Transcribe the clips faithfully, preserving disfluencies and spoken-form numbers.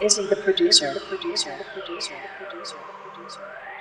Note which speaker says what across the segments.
Speaker 1: Izzy the producer, the producer, the producer, the producer, the producer.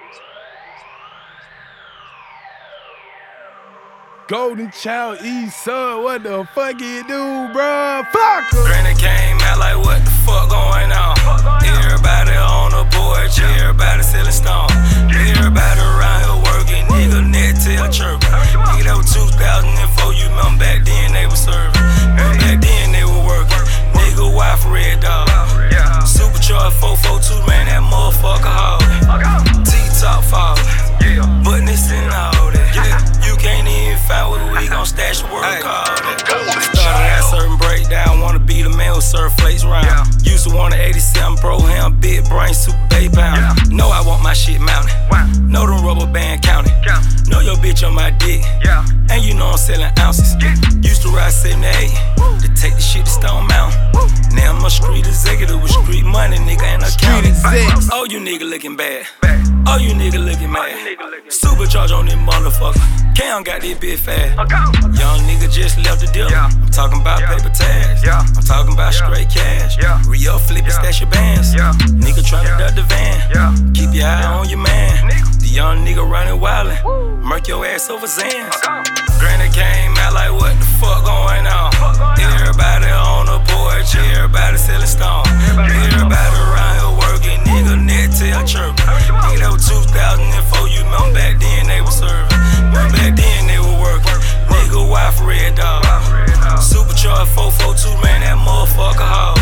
Speaker 2: Golden Child, East Side, what the fuck you do, bruh? Fuck em.
Speaker 3: Granny came out like, what the fuck going on? Everybody on the porch, everybody selling stone. Everybody around here working, nigga net tail chirping. Nigga, that was two thousand four, you remember back then they was serving. Remember back then they were working. Nigga, wife red dog. Supercharged four forty-two, man, that motherfucker hard. T-top fall, but this and all that. You can't even find where we gon' stash the work all that. Started at certain breakdown, wanna be the man who serve flakes round. Used to want an eighty-seven Pro Ham, big brain, super bay pound. Know I want my shit mounted. Know them rubber band counting. Know your bitch on my dick. And you know I'm selling ounces. Used to ride seventy-eight to take the shit to Stone Mountain. Now I'm a street executive with street money, nigga, and accounting. Oh, you nigga looking bad. Oh, you nigga looking mad. Supercharge on this motherfucker. Cam got this bitch fast. Young nigga just left the deal. I'm talking about paper tags. I'm talking about straight cash. Re-up, flip it, stash your bands. Nigga tryna duck the van. Keep your eye on your man. The young nigga running wildin'. Murk your ass over Zans. Granny came out like, what the fuck going on? Everybody on the porch, everybody selling stone. Everybody around here working, nigga net tail chirping. Nigga, that was two thousand four, you remember back then they was serving. Remember back then they were working. Nigga, wife red dog. Supercharged four forty-two, man, that motherfucker hard.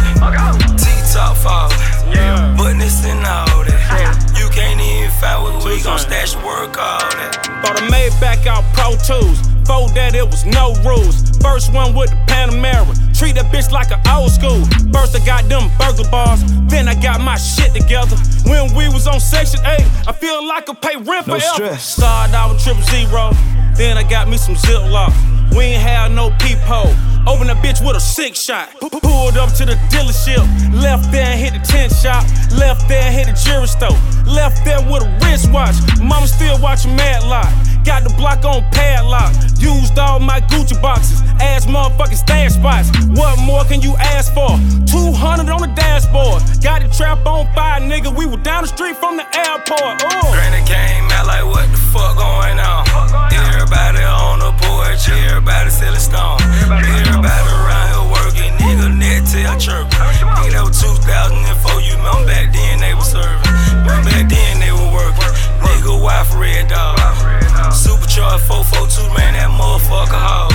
Speaker 3: T-top fall, but this and all that. You can't even find where we gon' stash the work all that.
Speaker 4: Thought I made back out Pro Tools. Before that, it was no rules. First one with the Panamera. Treat that bitch like an old school. First, I got them burger bars. Then, I got my shit together. When we was on Section eight, I feel like I pay rent
Speaker 2: No
Speaker 4: forever.
Speaker 2: stress.
Speaker 4: Started out with triple zero. Then, I got me some Ziploc. We ain't had no peephole. Open that bitch with a six shot. Pulled up to the dealership. Left there and hit the tent shop. Left there and hit the jewelry store. Left there with a wristwatch. Mama still watching Matlock. Got the block on padlock. Used all my Gucci boxes. Ass motherfucking stash spots. What more can you ask for? two hundred on the dashboard. Got the trap on fire, nigga. We were down the street from the airport. Ooh.
Speaker 3: Granny came out like, what the fuck going on? Everybody on the porch, everybody selling stone. Everybody around here working, nigga net tail chirping. Nigga, that was two thousand four, you remember back then they was serving. Remember back then they were working. Nigga, wife red dog. Supercharged four forty-two, man, that motherfucker hard.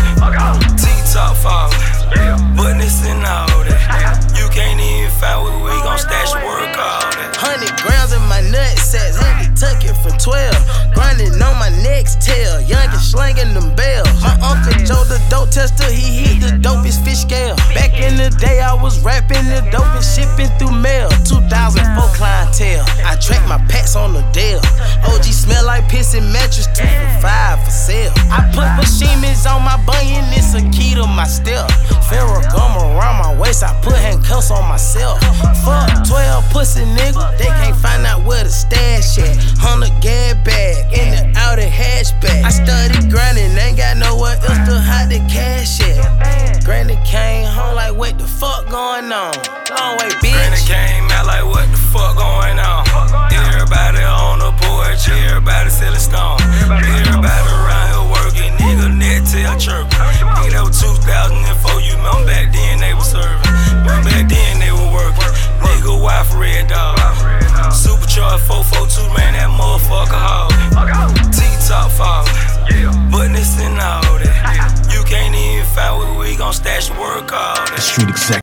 Speaker 3: T-top fall, but this and all that. You can't even find where we gon' stash the work all that.
Speaker 5: Hundred grams in my nutsacks, had to tuck it for twelve. Grinding on my next tail, youngin' slanging them bells. My uncle Joe the dope tester, he hit the dopest fish scale. Back in the day, I was rapping the dopest, shipping through mail. two thousand four clientele, I track my packs on the Dell. O G smell like piss and mattress, two for five for sale. I put Bashimis on my bunion, it's a key to my step. Ferragamo around my waist, I put handcuffs on myself. Fuck twelve pussy nigga, they can't find out where the stash at. Hundred gas bag in the Audi hatchback. I started grinding, ain't got nowhere else to hide the cash at. Granny came home like, what the fuck going on? Long way, bitch.
Speaker 3: Granny came out like, what the fuck going on? Everybody on the porch, everybody selling stone. Everybody around here working, nigga net tail chirping. Nigga, that was two thousand four, you remember back then they was serving. Remember back then they were working. Nigga, wife red dog. Supercharged four forty-two, man, that motherfucker hard. T-top fall, but this and all that. You can't even find where we gon' stash the work all that.
Speaker 2: Street exec.